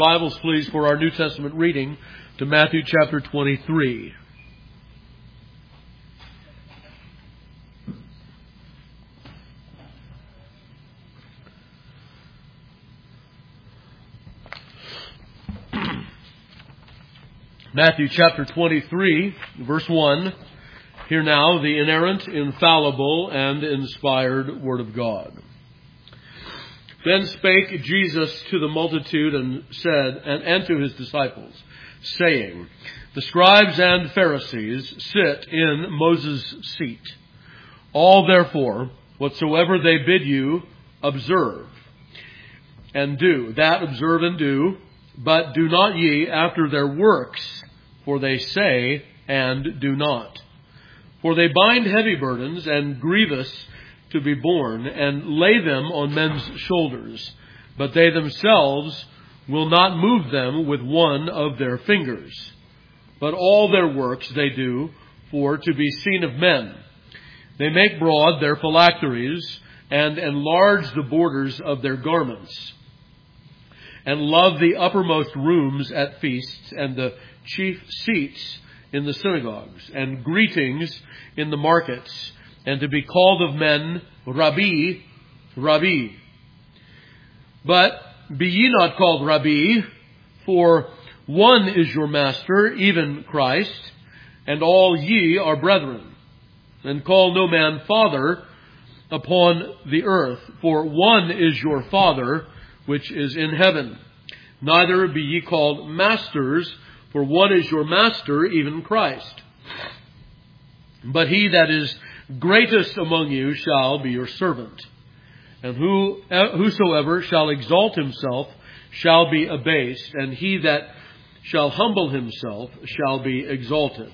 Bibles, please, for our New Testament reading to Matthew chapter 23. Matthew chapter 23, verse 1. Hear now the inerrant, infallible, and inspired Word of God. Then spake Jesus to the multitude and said, and to his disciples, saying, The scribes and Pharisees sit in Moses' seat. All therefore, whatsoever they bid you, observe and do. That observe and do, but do not ye after their works, for they say and do not. For they bind heavy burdens and grievous to be borne, and lay them on men's shoulders, but they themselves will not move them with one of their fingers. But all their works they do for to be seen of men. They make broad their phylacteries, and enlarge the borders of their garments, and love the uppermost rooms at feasts, and the chief seats in the synagogues, and greetings in the markets, and to be called of men, Rabbi, Rabbi. But be ye not called Rabbi, for one is your master, even Christ, and all ye are brethren. And call no man Father upon the earth, for one is your Father, which is in heaven. Neither be ye called masters, for one is your master, even Christ. But he that is greatest among you shall be your servant. And whosoever shall exalt himself shall be abased, and he that shall humble himself shall be exalted.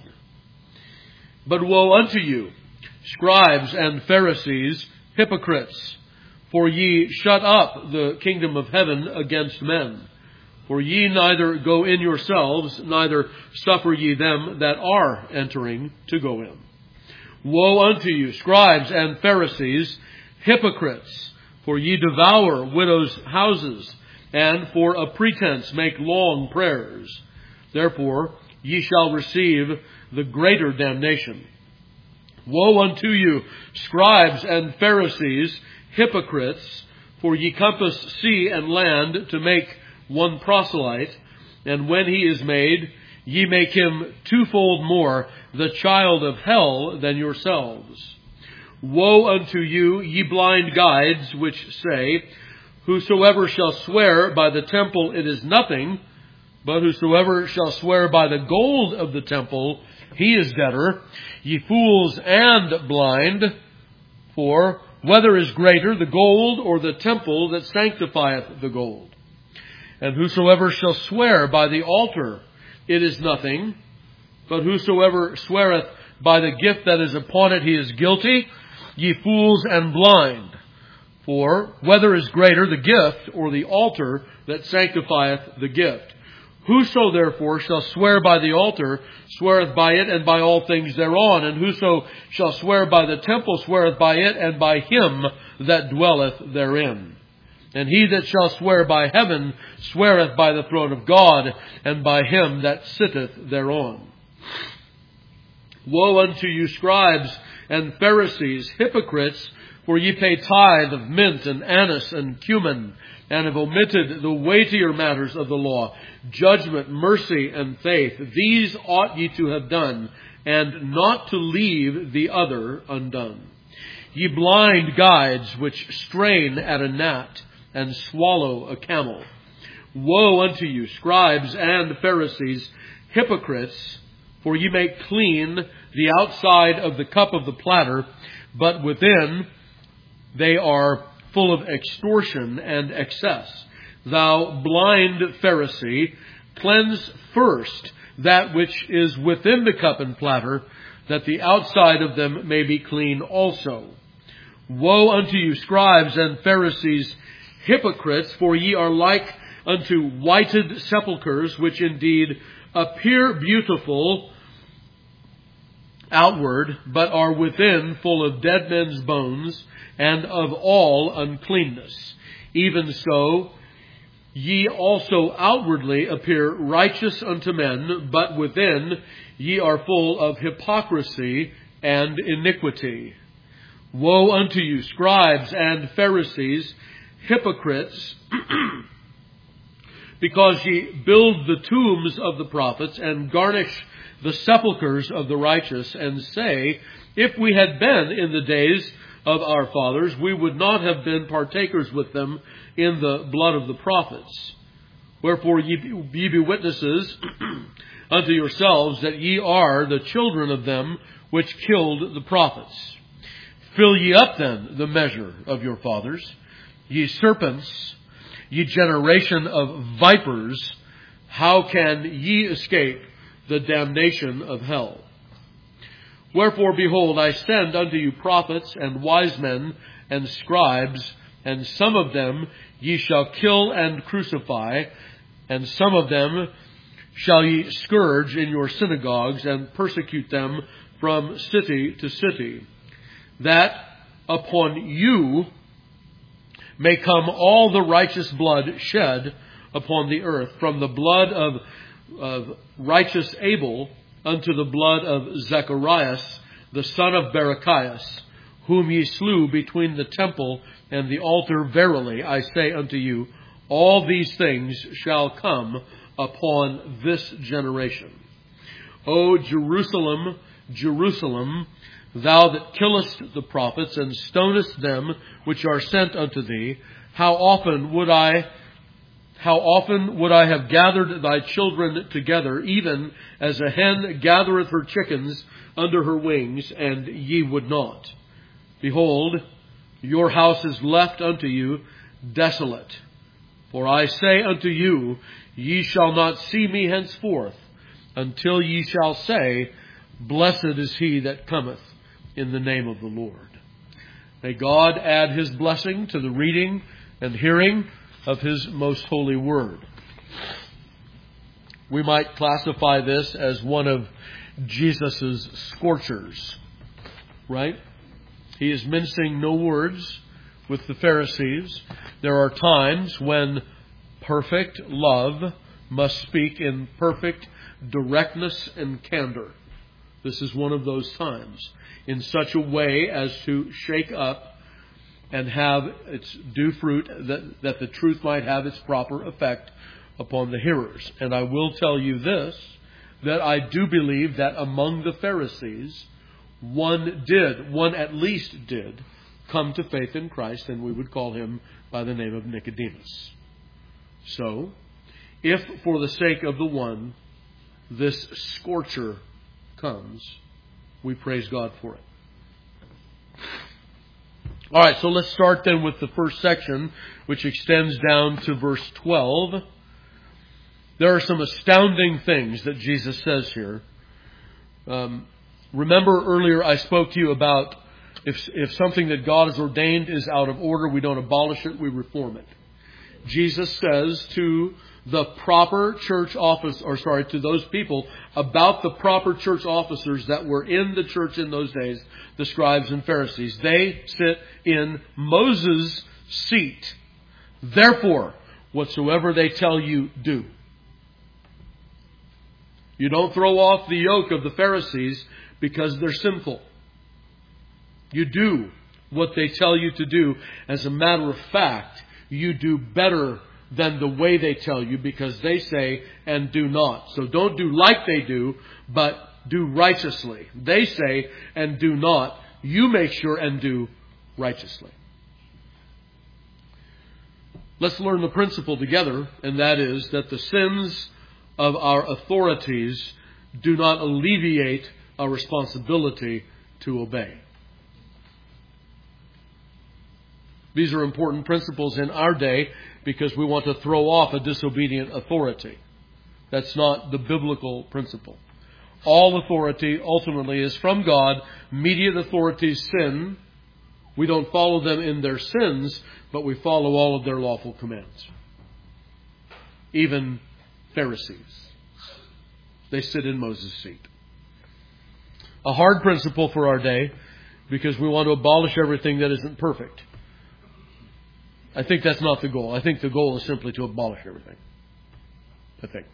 But woe unto you, scribes and Pharisees, hypocrites! For ye shut up the kingdom of heaven against men. For ye neither go in yourselves, neither suffer ye them that are entering to go in. Woe unto you, scribes and Pharisees, hypocrites! For ye devour widows' houses, and for a pretense make long prayers. Therefore ye shall receive the greater damnation. Woe unto you, scribes and Pharisees, hypocrites! For ye compass sea and land to make one proselyte, and when he is made, ye make him twofold more the child of hell than yourselves. Woe unto you, ye blind guides, which say, Whosoever shall swear by the temple, it is nothing, but whosoever shall swear by the gold of the temple, he is debtor. Ye fools and blind, for whether is greater, the gold or the temple that sanctifieth the gold? And whosoever shall swear by the altar, it is nothing, but whosoever sweareth by the gift that is upon it, he is guilty. Ye fools and blind, for whether is greater, the gift or the altar that sanctifieth the gift? Whoso therefore shall swear by the altar, sweareth by it and by all things thereon. And whoso shall swear by the temple, sweareth by it and by him that dwelleth therein. And he that shall swear by heaven sweareth by the throne of God, and by him that sitteth thereon. Woe unto you, scribes and Pharisees, hypocrites! For ye pay tithe of mint and anise and cumin, and have omitted the weightier matters of the law, judgment, mercy, and faith. These ought ye to have done, and not to leave the other undone. Ye blind guides, which strain at a gnat, and swallow a camel. Woe unto you, scribes and Pharisees, hypocrites! For ye make clean the outside of the cup of the platter, but within they are full of extortion and excess. Thou blind Pharisee, cleanse first that which is within the cup and platter, that the outside of them may be clean also. Woe unto you, scribes and Pharisees, hypocrites! For ye are like unto whited sepulchres, which indeed appear beautiful outward, but are within full of dead men's bones and of all uncleanness. Even so, ye also outwardly appear righteous unto men, but within ye are full of hypocrisy and iniquity. Woe unto you, scribes and Pharisees, hypocrites, because ye build the tombs of the prophets and garnish the sepulchres of the righteous, and say, if we had been in the days of our fathers, we would not have been partakers with them in the blood of the prophets. Wherefore ye be witnesses unto yourselves that ye are the children of them which killed the prophets. Fill ye up then the measure of your fathers, ye serpents, ye generation of vipers, how can ye escape the damnation of hell? Wherefore, behold, I send unto you prophets and wise men and scribes, and some of them ye shall kill and crucify, and some of them shall ye scourge in your synagogues, and persecute them from city to city, that upon you may come all the righteous blood shed upon the earth, from the blood of righteous Abel unto the blood of Zacharias, the son of Barachias, whom ye slew between the temple and the altar. Verily, I say unto you, all these things shall come upon this generation. O Jerusalem, Jerusalem, thou that killest the prophets and stonest them which are sent unto thee, how often would I have gathered thy children together, even as a hen gathereth her chickens under her wings, and ye would not. Behold, your house is left unto you desolate. For I say unto you, ye shall not see me henceforth, until ye shall say, blessed is he that cometh in the name of the Lord. May God add His blessing to the reading and hearing of His most holy word. We might classify this as one of Jesus' scorchers, right? He is mincing no words with the Pharisees. There are times when perfect love must speak in perfect directness and candor. This is one of those times, in such a way as to shake up and have its due fruit, that the truth might have its proper effect upon the hearers. And I will tell you this, that I do believe that among the Pharisees, one at least did come to faith in Christ, and we would call him by the name of Nicodemus. So, if for the sake of the one, this scorcher comes, we praise God for it. All right, so let's start then with the first section, which extends down to verse 12. There are some astounding things that Jesus says here. Remember earlier I spoke to you about if something that God has ordained is out of order, we don't abolish it, we reform it. Jesus says to the proper church office, to those people about the proper church officers that were in the church in those days, the scribes and Pharisees. They sit in Moses' seat. Therefore, whatsoever they tell you, do. You don't throw off the yoke of the Pharisees because they're sinful. You do what they tell you to do. As a matter of fact, you do better than the way they tell you, because they say and do not. So don't do like they do, but do righteously. They say and do not. You make sure and do righteously. Let's learn the principle together, and that is that the sins of our authorities do not alleviate our responsibility to obey. These are important principles in our day because we want to throw off a disobedient authority. That's not the biblical principle. All authority ultimately is from God. Mediate authorities sin. We don't follow them in their sins, but we follow all of their lawful commands. Even Pharisees. They sit in Moses' seat. A hard principle for our day because we want to abolish everything that isn't perfect. I think that's not the goal. I think the goal is simply to abolish everything. I think.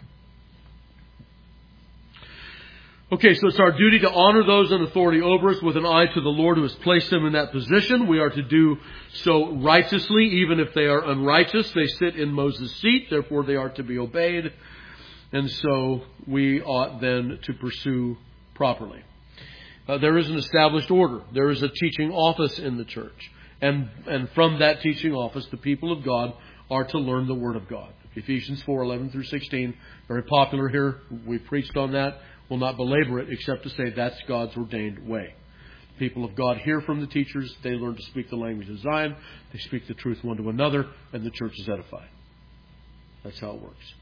Okay, so it's our duty to honor those in authority over us with an eye to the Lord who has placed them in that position. We are to do so righteously, even if they are unrighteous. They sit in Moses' seat, therefore they are to be obeyed. And so we ought then to pursue properly. There is an established order. There is a teaching office in the church. And from that teaching office, the people of God are to learn the Word of God. Ephesians 4:11 through 16, very popular here. We've preached on that. We'll not belabor it except to say that's God's ordained way. People of God hear from the teachers. They learn to speak the language of Zion. They speak the truth one to another, and the church is edified. That's how it works.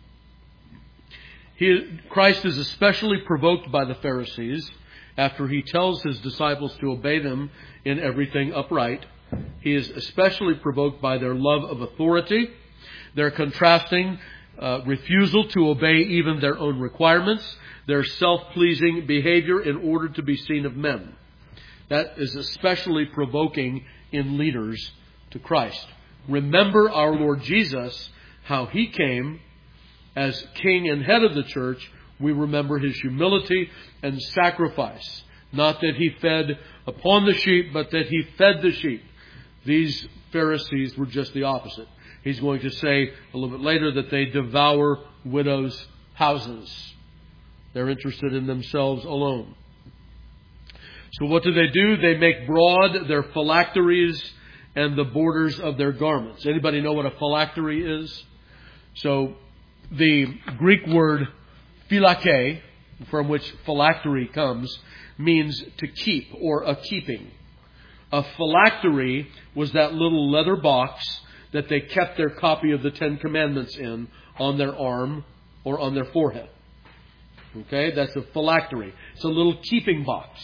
Christ is especially provoked by the Pharisees after he tells his disciples to obey them in everything upright. He is especially provoked by their love of authority, their contrasting refusal to obey even their own requirements, their self-pleasing behavior in order to be seen of men. That is especially provoking in leaders to Christ. Remember our Lord Jesus, how he came as king and head of the church. We remember his humility and sacrifice. Not that he fed upon the sheep, but that he fed the sheep. These Pharisees were just the opposite. He's going to say a little bit later that they devour widows' houses. They're interested in themselves alone. So what do? They make broad their phylacteries and the borders of their garments. Anybody know what a phylactery is? So the Greek word phylake, from which phylactery comes, means to keep or a keeping. A phylactery was that little leather box that they kept their copy of the Ten Commandments in on their arm or on their forehead. Okay, that's a phylactery. It's a little keeping box.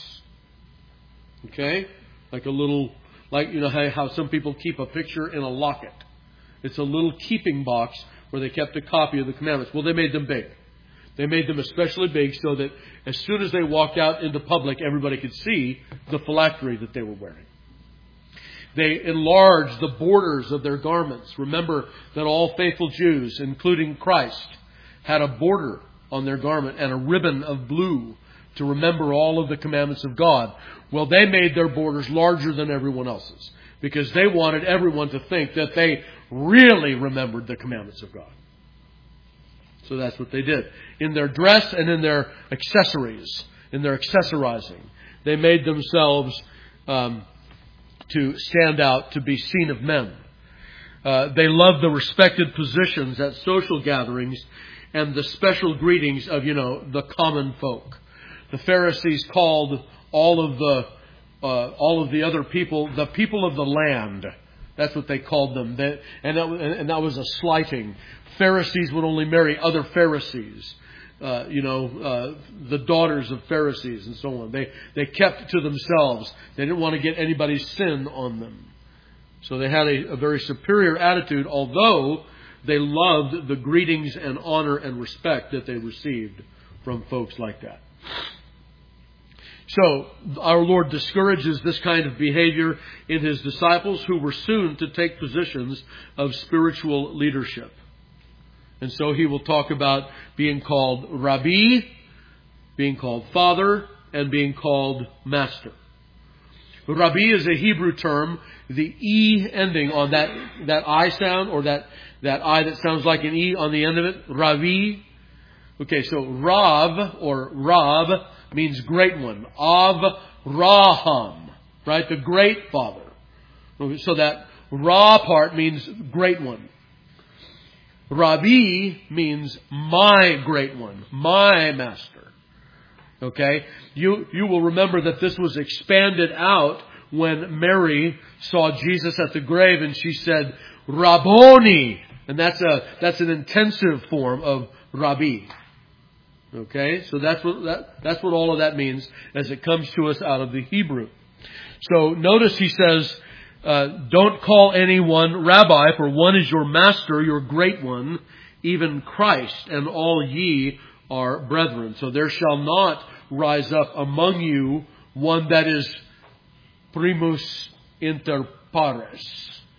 Okay, like you know how some people keep a picture in a locket. It's a little keeping box where they kept a copy of the commandments. Well, they made them big. They made them especially big so that as soon as they walked out into public, everybody could see the phylactery that they were wearing. They enlarged the borders of their garments. Remember that all faithful Jews, including Christ, had a border on their garment and a ribbon of blue to remember all of the commandments of God. Well, they made their borders larger than everyone else's because they wanted everyone to think that they really remembered the commandments of God. So that's what they did. In their dress and in their accessories, in their accessorizing, they made themselves to stand out, to be seen of men. They loved the respected positions at social gatherings and the special greetings of, the common folk. The Pharisees called all of the other people, the people of the land. That's what they called them. And that was a slighting. Pharisees would only marry other Pharisees. The daughters of Pharisees and so on. They kept to themselves. They didn't want to get anybody's sin on them. So they had a very superior attitude, although they loved the greetings and honor and respect that they received from folks like that. So our Lord discourages this kind of behavior in his disciples who were soon to take positions of spiritual leadership. And so he will talk about being called Rabbi, being called Father, and being called Master. Rabbi is a Hebrew term. The E ending on that I sound, or that I that sounds like an E on the end of it, Rabbi. Okay, so Rav or Rab means great one. Avraham, right? The great father. So that Ra part means great one. Rabbi means my great one, my master. Okay? You will remember that this was expanded out when Mary saw Jesus at the grave and she said, Rabboni. And that's an intensive form of Rabbi. Okay? So that's what all of that means as it comes to us out of the Hebrew. So notice he says, don't call anyone Rabbi, for one is your master, your great one, even Christ, and all ye are brethren. So there shall not rise up among you one that is primus inter pares,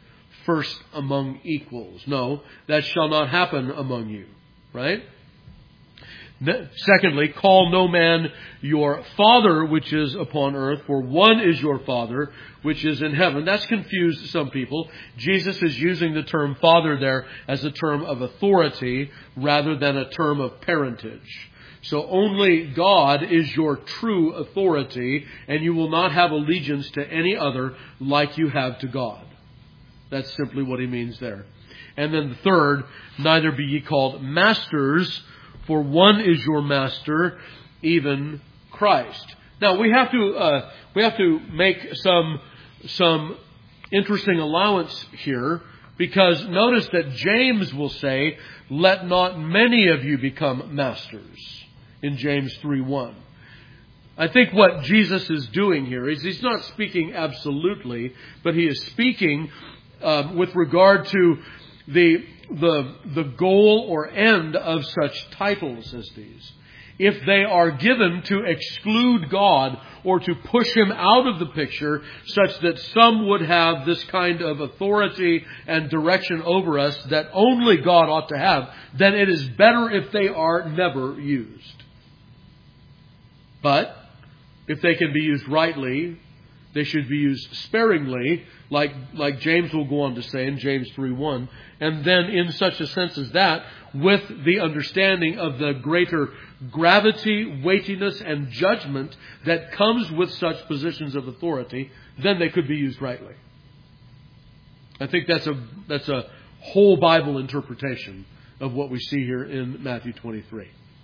first among equals. No, that shall not happen among you. Right? Secondly, call no man your father which is upon earth, for one is your Father which is in heaven. That's confused some people. Jesus is using the term father there as a term of authority rather than a term of parentage. So only God is your true authority, and you will not have allegiance to any other like you have to God. That's simply what he means there. And then the third, neither be ye called masters, for one is your master, even Christ. Now we have to make some interesting allowance here, because notice that James will say, "Let not many of you become masters," in James 3:1. I think what Jesus is doing here is he's not speaking absolutely, but he is speaking with regard to the goal or end of such titles as these. If they are given to exclude God or to push Him out of the picture such that some would have this kind of authority and direction over us that only God ought to have, then it is better if they are never used. But if they can be used rightly, they should be used sparingly, like James will go on to say in James 3:1. And then in such a sense as that, with the understanding of the greater gravity, weightiness, and judgment that comes with such positions of authority, then they could be used rightly. I think that's a whole Bible interpretation of what we see here in Matthew 23.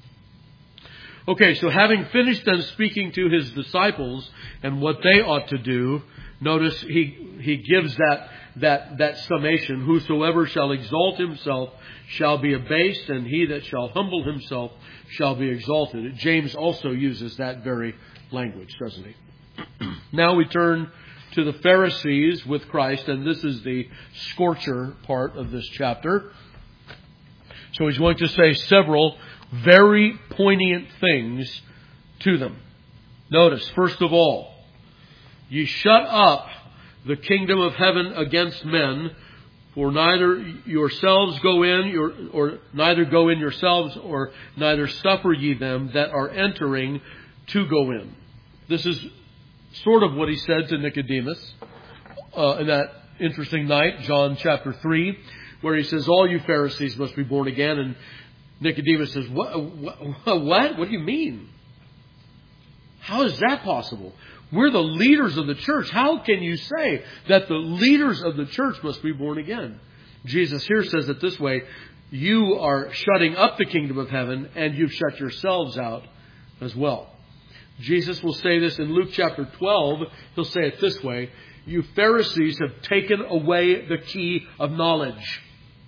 Okay, so having finished then speaking to His disciples and what they ought to do, notice he gives that summation. Whosoever shall exalt himself shall be abased, and he that shall humble himself shall be exalted. James also uses that very language, doesn't he? Now we turn to the Pharisees with Christ, and this is the scorcher part of this chapter. So he's going to say several very poignant things to them. Notice, first of all, ye shut up the kingdom of heaven against men, for neither yourselves go in, or neither go in yourselves, or neither suffer ye them that are entering to go in. This is sort of what he said to Nicodemus in that interesting night, John chapter 3, where he says, all you Pharisees must be born again. And Nicodemus says, what? What do you mean? How is that possible? We're the leaders of the church. How can you say that the leaders of the church must be born again? Jesus here says it this way: you are shutting up the kingdom of heaven, and you've shut yourselves out as well. Jesus will say this in Luke chapter 12. He'll say it this way: you Pharisees have taken away the key of knowledge.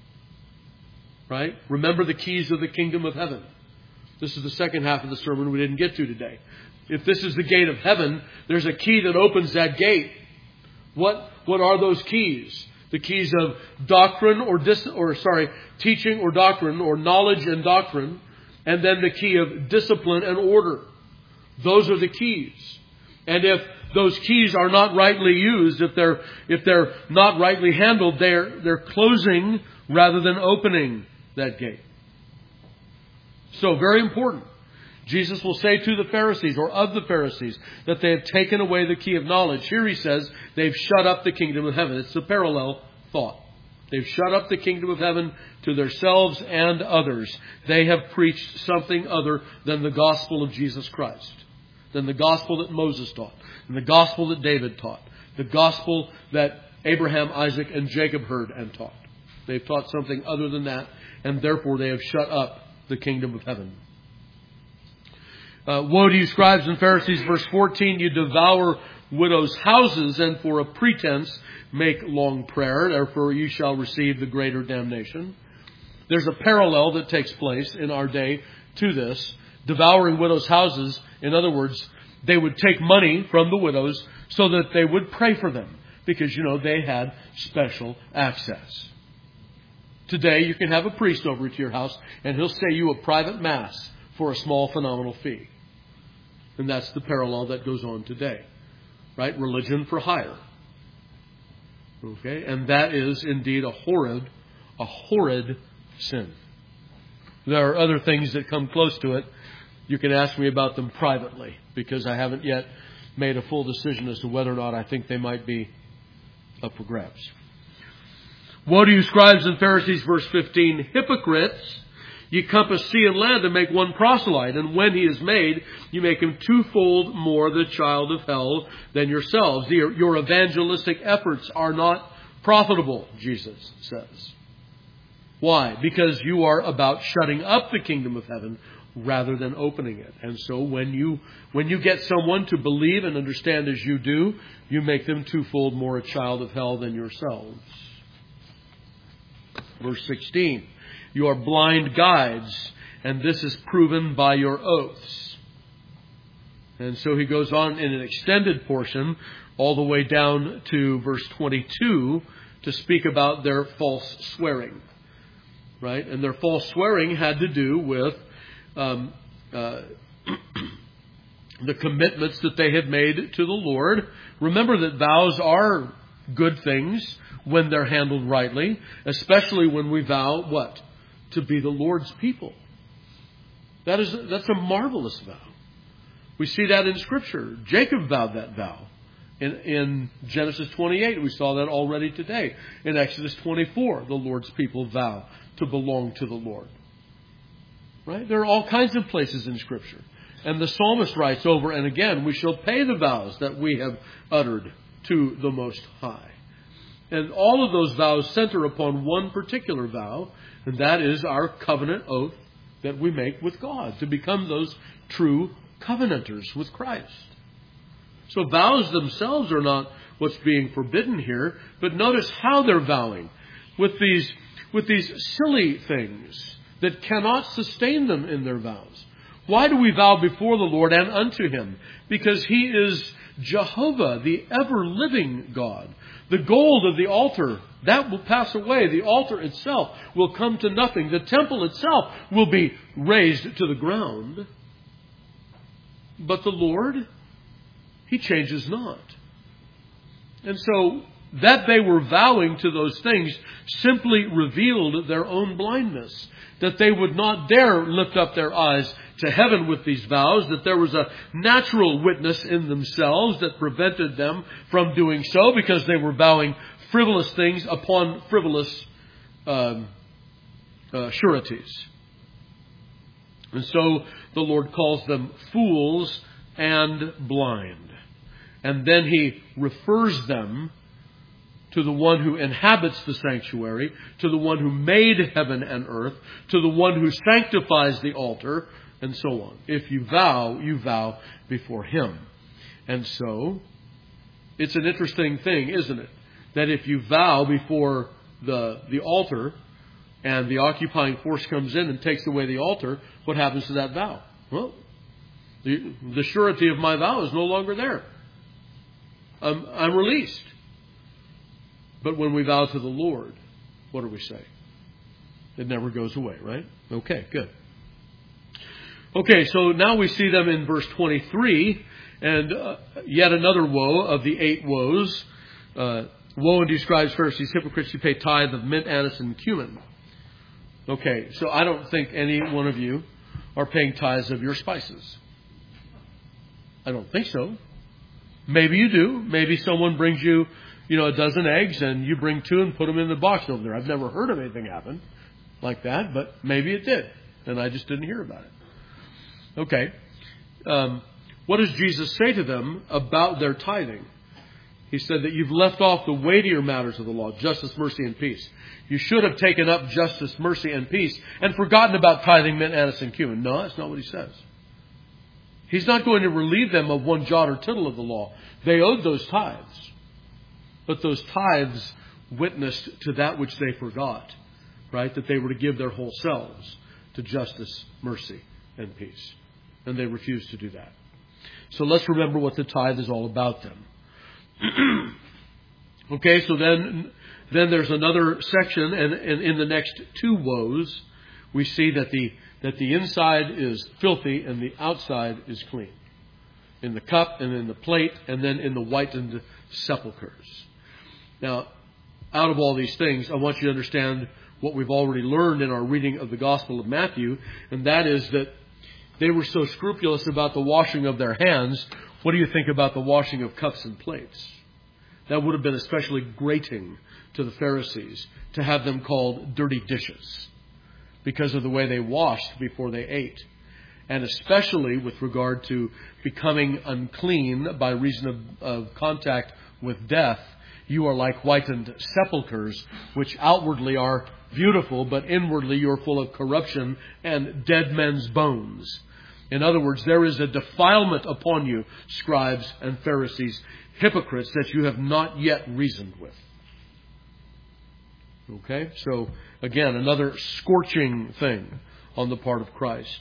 Right? Remember the keys of the kingdom of heaven. This is the second half of the sermon we didn't get to today. If this is the gate of heaven, there's a key that opens that gate. What are those keys? The keys of doctrine teaching or doctrine, or knowledge and doctrine, and then the key of discipline and order. Those are the keys. And if those keys are not rightly used, if they're not rightly handled, they're closing rather than opening that gate. So very important. Jesus will say to the Pharisees, or of the Pharisees, that they have taken away the key of knowledge. Here he says they've shut up the kingdom of heaven. It's a parallel thought. They've shut up the kingdom of heaven to themselves and others. They have preached something other than the gospel of Jesus Christ, than the gospel that Moses taught, and the gospel that David taught, the gospel that Abraham, Isaac, and Jacob heard and taught. They've taught something other than that, and therefore they have shut up the kingdom of heaven. Woe to you, scribes and Pharisees, verse 14, you devour widows' houses, and for a pretense make long prayer. Therefore you shall receive the greater damnation. There's a parallel that takes place in our day to this. Devouring widows' houses, in other words, they would take money from the widows so that they would pray for them, because, they had special access. Today you can have a priest over to your house, and he'll say you a private mass for a small phenomenal fee. And that's the parallel that goes on today. Right? Religion for hire. Okay? And that is indeed a horrid sin. There are other things that come close to it. You can ask me about them privately, because I haven't yet made a full decision as to whether or not I think they might be up for grabs. Woe to you, scribes and Pharisees, verse 15, hypocrites! Ye compass sea and land to make one proselyte, and when he is made, you make him twofold more the child of hell than yourselves. Your evangelistic efforts are not profitable, Jesus says. Why? Because you are about shutting up the kingdom of heaven rather than opening it. And so when you get someone to believe and understand as you do, you make them twofold more a child of hell than yourselves. Verse 16. You are blind guides, and this is proven by your oaths. And so he goes on in an extended portion all the way down to verse 22 to speak about their false swearing. Right? And their false swearing had to do with the commitments that they had made to the Lord. Remember that vows are good things when they're handled rightly, especially when we vow what? To be the Lord's people. That's a marvelous vow. We see that in Scripture. Jacob vowed that vow. In Genesis 28, we saw that already today. In Exodus 24, the Lord's people vow to belong to the Lord. Right? There are all kinds of places in Scripture. And the psalmist writes over and again, we shall pay the vows that we have uttered to the Most High. And all of those vows center upon one particular vow, and that is our covenant oath that we make with God, to become those true covenanters with Christ. So vows themselves are not what's being forbidden here, but notice how they're vowing with these silly things that cannot sustain them in their vows. Why do we vow before the Lord and unto Him? Because He is Jehovah, the ever-living God. The gold of the altar, that will pass away. The altar itself will come to nothing. The temple itself will be razed to the ground. But the Lord, He changes not. And so that they were vowing to those things simply revealed their own blindness. That they would not dare lift up their eyes to heaven with these vows, that there was a natural witness in themselves that prevented them from doing so, because they were vowing frivolous things upon frivolous sureties. And so the Lord calls them fools and blind. And then He refers them to the one who inhabits the sanctuary, to the one who made heaven and earth, to the one who sanctifies the altar, and so on. If you vow before Him. And so, it's an interesting thing, isn't it? That if you vow before the altar, and the occupying force comes in and takes away the altar, what happens to that vow? Well, the surety of my vow is no longer there. I'm released. But when we vow to the Lord, what do we say? It never goes away, right? Okay, good. Okay, so now we see them in verse 23, and yet another woe of the 8 woes. Woe unto you, scribes, Pharisees, hypocrites, you pay tithe of mint, anise, and cumin. Okay, so I don't think any one of you are paying tithes of your spices. I don't think so. Maybe you do. Maybe someone brings you, a dozen eggs, and you bring 2 and put them in the box over there. I've never heard of anything happen like that, but maybe it did, and I just didn't hear about it. Okay. What does Jesus say to them about their tithing? He said that you've left off the weightier matters of the law, justice, mercy, and peace. You should have taken up justice, mercy, and peace and forgotten about tithing, mint, anise, and cumin. No, that's not what He says. He's not going to relieve them of one jot or tittle of the law. They owed those tithes. But those tithes witnessed to that which they forgot, right? That they were to give their whole selves to justice, mercy, and peace. And they refused to do that. So let's remember what the tithe is all about then. Okay, so then there's another section, and in the next 2 woes, we see that the inside is filthy and the outside is clean. In the cup and in the plate, and then in the whitened sepulchres. Now, out of all these things, I want you to understand what we've already learned in our reading of the Gospel of Matthew, and that is that they were so scrupulous about the washing of their hands. What do you think about the washing of cups and plates? That would have been especially grating to the Pharisees to have them called dirty dishes because of the way they washed before they ate. And especially with regard to becoming unclean by reason of contact with death, you are like whitened sepulchres, which outwardly are beautiful, but inwardly you're full of corruption and dead men's bones. In other words, there is a defilement upon you, scribes and Pharisees, hypocrites, that you have not yet reasoned with. Okay? So, again, another scorching thing on the part of Christ.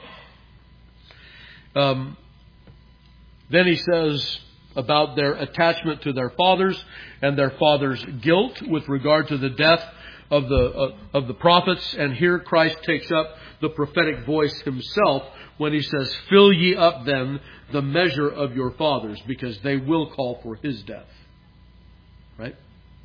Then he says about their attachment to their fathers and their fathers' guilt with regard to the death of the prophets. And here Christ takes up the prophetic voice himself when he says, "Fill ye up then the measure of your fathers, because they will call for his death." Right?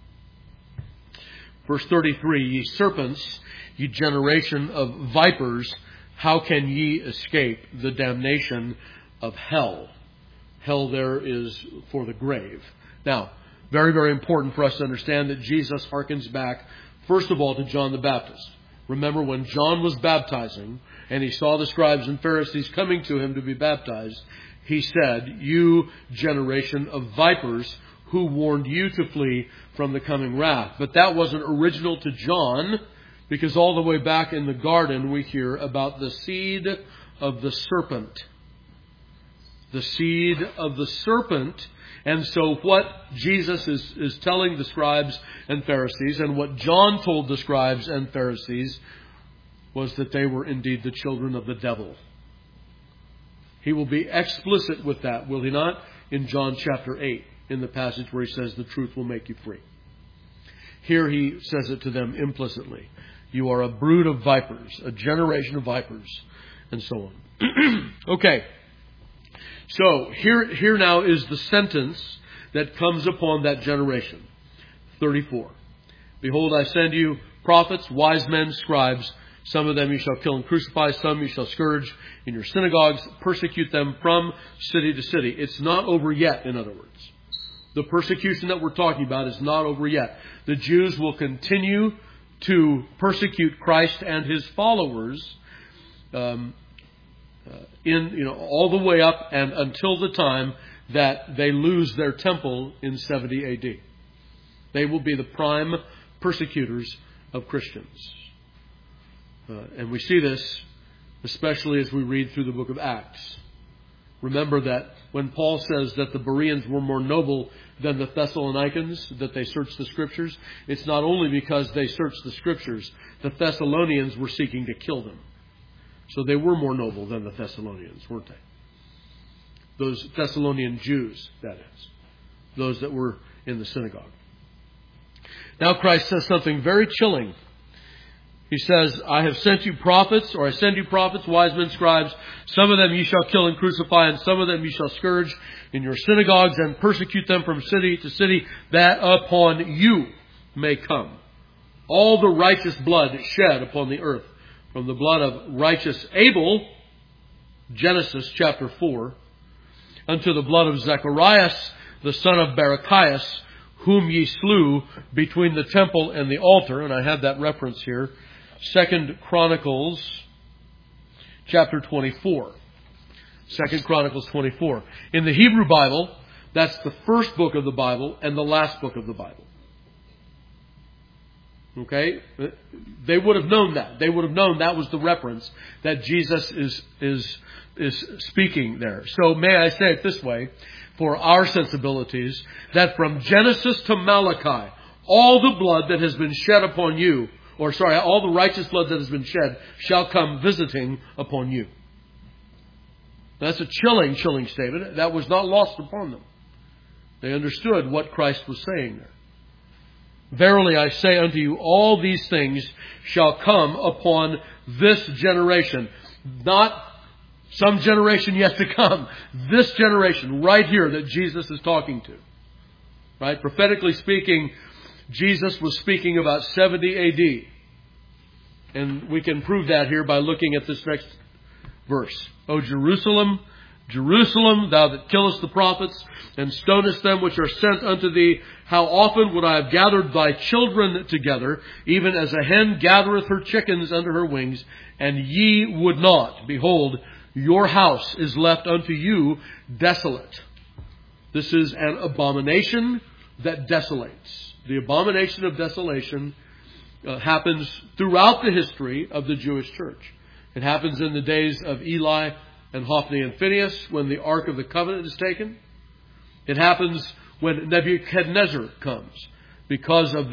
Verse 33, "Ye serpents, ye generation of vipers, how can ye escape the damnation of hell?" Hell there is for the grave. Now, very, very important for us to understand that Jesus harkens back, first of all, to John the Baptist. Remember, when John was baptizing and he saw the scribes and Pharisees coming to him to be baptized, he said, "You generation of vipers, who warned you to flee from the coming wrath?" But that wasn't original to John, because all the way back in the garden we hear about the seed of the serpent. The seed of the serpent. And so what Jesus is telling the scribes and Pharisees, and what John told the scribes and Pharisees, was that they were indeed the children of the devil. He will be explicit with that, will he not? In John chapter 8, in the passage where he says the truth will make you free. Here he says it to them implicitly. You are a brood of vipers, a generation of vipers, and so on. Okay. So, here now is the sentence that comes upon that generation. 34. "Behold, I send you prophets, wise men, scribes. Some of them you shall kill and crucify. Some you shall scourge in your synagogues. Persecute them from city to city." It's not over yet, in other words. The persecution that we're talking about is not over yet. The Jews will continue to persecute Christ and his followers all the way up and until the time that they lose their temple in 70 AD. They will be the prime persecutors of Christians. And we see this especially as we read through the book of Acts. Remember that when Paul says that the Bereans were more noble than the Thessalonians, that they searched the Scriptures, it's not only because they searched the Scriptures. The Thessalonians were seeking to kill them. So they were more noble than the Thessalonians, weren't they? Those Thessalonian Jews, that is. Those that were in the synagogue. Now Christ says something very chilling. He says, "I have sent you prophets," or "I send you prophets, wise men, scribes. Some of them ye shall kill and crucify, and some of them ye shall scourge in your synagogues, and persecute them from city to city, that upon you may come all the righteous blood shed upon the earth, from the blood of righteous Abel," Genesis chapter 4, "unto the blood of Zacharias, the son of Barachias, whom ye slew between the temple and the altar." And I have that reference here. 2 Chronicles chapter 24. 2 Chronicles 24. In the Hebrew Bible, that's the first book of the Bible and the last book of the Bible. Okay? They would have known that. They would have known that was the reference that Jesus is speaking there. So may I say it this way, for our sensibilities, that from Genesis to Malachi, all the blood that has been shed upon you, all the righteous blood that has been shed shall come visiting upon you. That's a chilling statement. That was not lost upon them. They understood what Christ was saying there. "Verily I say unto you, all these things shall come upon this generation." Not some generation yet to come. This generation right here that Jesus is talking to. Right? Prophetically speaking, Jesus was speaking about 70 A.D. And we can prove that here by looking at this next verse. O Jerusalem, Jerusalem, thou that killest the prophets, and stonest them which are sent unto thee, how often would I have gathered thy children together, even as a hen gathereth her chickens under her wings, and ye would not. Behold, your house is left unto you desolate. This is an abomination that desolates. The abomination of desolation happens throughout the history of the Jewish church. It happens in the days of Eli and Hophni and Phinehas when the Ark of the Covenant is taken. It happens when Nebuchadnezzar comes because of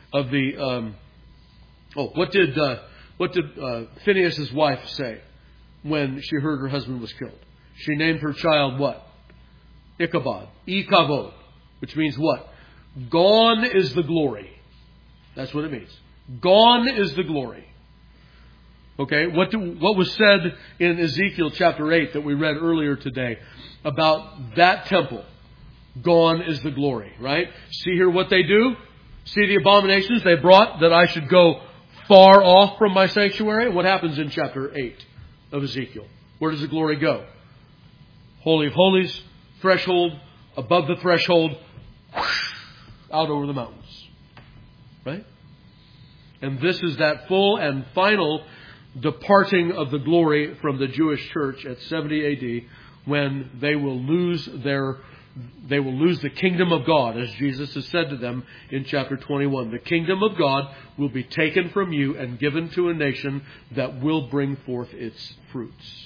what did Phinehas' wife say when she heard her husband was killed? She named her child what? Ichabod, which means what? Gone is the glory. That's what it means. Gone is the glory. Okay, what was said in Ezekiel chapter 8 that we read earlier today about that temple? Gone is the glory, right? See here what they do? See the abominations they brought that I should go far off from my sanctuary? What happens in chapter 8 of Ezekiel? Where does the glory go? Holy of Holies, threshold, above the threshold, out over the mountains. Right? And this is that full and final departing of the glory from the Jewish church at 70 A.D. when they will lose the kingdom of God, as Jesus has said to them in chapter 21. The kingdom of God will be taken from you and given to a nation that will bring forth its fruits.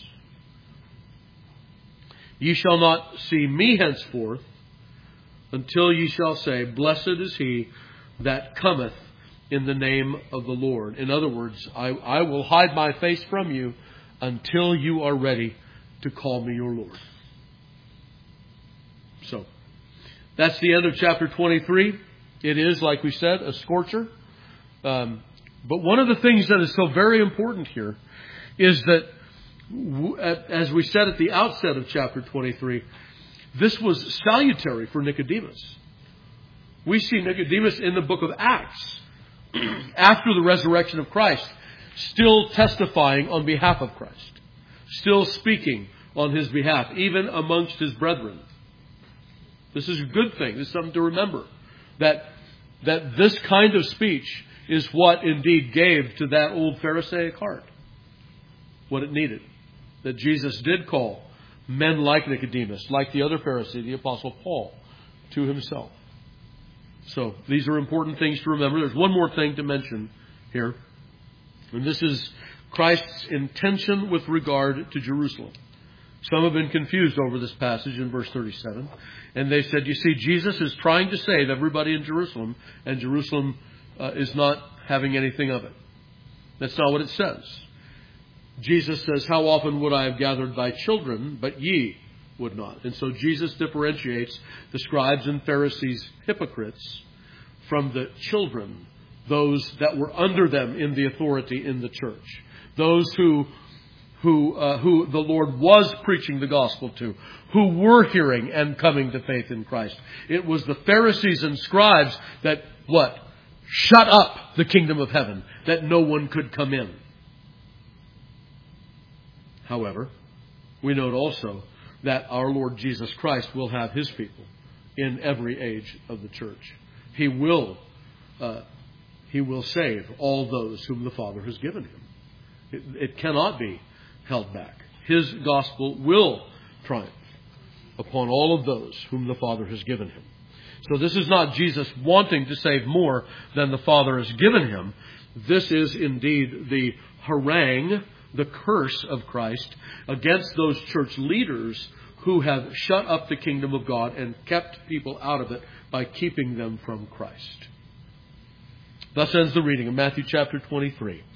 Ye shall not see me henceforth until ye shall say, Blessed is he that cometh in the name of the Lord. In other words, I will hide my face from you until you are ready to call me your Lord. So, that's the end of chapter 23. It is, like we said, a scorcher. But one of the things that is so very important here is that, as we said at the outset of chapter 23, this was salutary for Nicodemus. We see Nicodemus in the book of Acts, after the resurrection of Christ, still testifying on behalf of Christ, still speaking on his behalf, even amongst his brethren. This is a good thing. This is something to remember. That this kind of speech is what indeed gave to that old Pharisaic heart what it needed. That Jesus did call men like Nicodemus, like the other Pharisee, the Apostle Paul, to himself. So these are important things to remember. There's one more thing to mention here. And this is Christ's intention with regard to Jerusalem. Some have been confused over this passage in verse 37. And they said, you see, Jesus is trying to save everybody in Jerusalem, and Jerusalem is not having anything of it. That's not what it says. Jesus says, how often would I have gathered thy children, but ye would not. And so Jesus differentiates the scribes and Pharisees, hypocrites, from the children, those that were under them in the authority in the church. Those who the Lord was preaching the gospel to, who were hearing and coming to faith in Christ. It was the Pharisees and scribes that, shut up the kingdom of heaven, that no one could come in. However, we note also that our Lord Jesus Christ will have his people in every age of the church. He will save all those whom the Father has given him. It cannot be held back. His gospel will triumph upon all of those whom the Father has given him. So this is not Jesus wanting to save more than the Father has given him. This is indeed the harangue, the curse of Christ against those church leaders who have shut up the kingdom of God and kept people out of it by keeping them from Christ. Thus ends the reading of Matthew chapter 23.